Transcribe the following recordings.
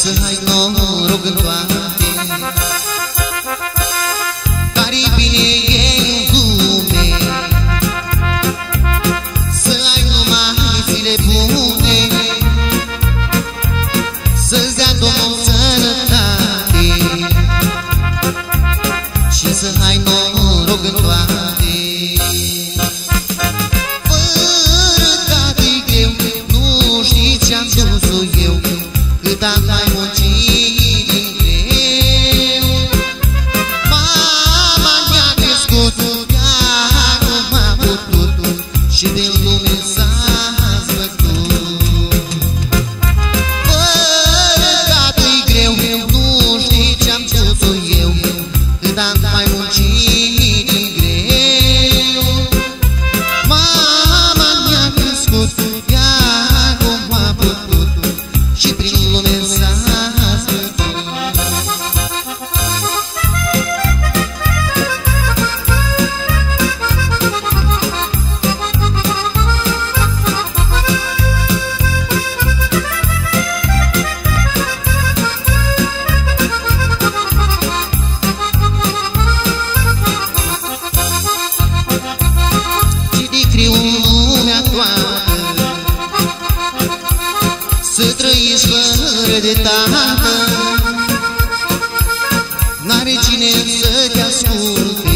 să ai noroc în toate. Care-i bine e în lume, să ai numai zile bune, să-ți dea Domnul sănătate și să ai noroc în toate. Fără tată-i greu, nu știi ce-am dus eu, cât am mai muncit din greu. Mama mi-a crescut, ea nu m-a putut și din lume s-a zbătut. Fără tată-i greu, nu știi ce-am dus eu, cât am mai muncit din greu. Mama mi-a crescut, ea nu m-a putut și prin lume s-a zbătut. Și de greu lumea toată, să trăiești fără de tată, n-are cine să te asculte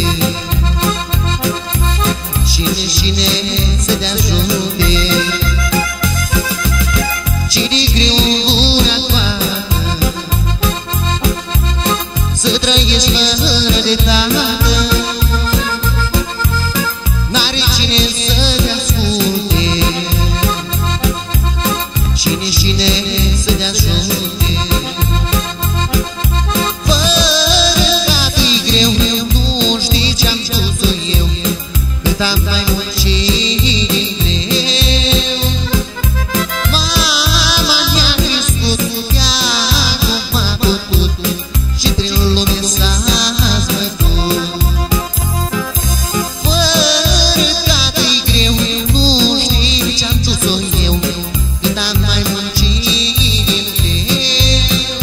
și nici cine să te ajute. Și de greu lumea toată, să trăiești fără de tată, n-are cine să te asculte și nici cine să te ajute. Fără tată-i greu, nu știi ce-am dus eu, cât am mai muncit din greu. Mama mi-a crescut, ea nu m-a putut și prin lume s-a zbătut. Fără tată-i greu, nu știi ce-am dus eu, cât am mai muncit din greu.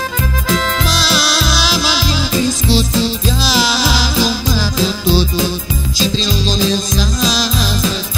Mama mi-a crescut, ea nu m-a putut și prin lume s-a zbătut.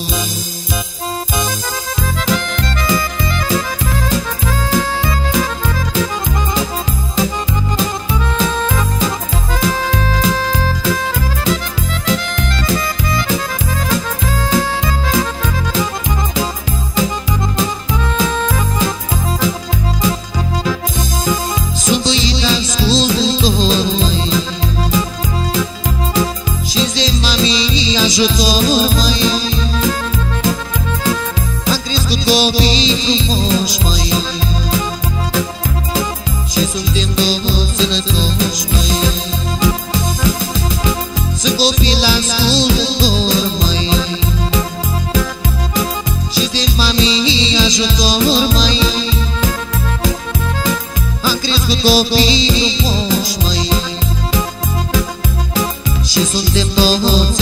Sunt băiet ascultător, măi, și-ți de mami ajutor, măi. Am crescut copii frumoși, măi, și suntem toți sănătoși, măi. Sunt copil ascultător, măi, și-ți de mami ajutor, măi. Am crescut copii frumoși, măi, și suntem toți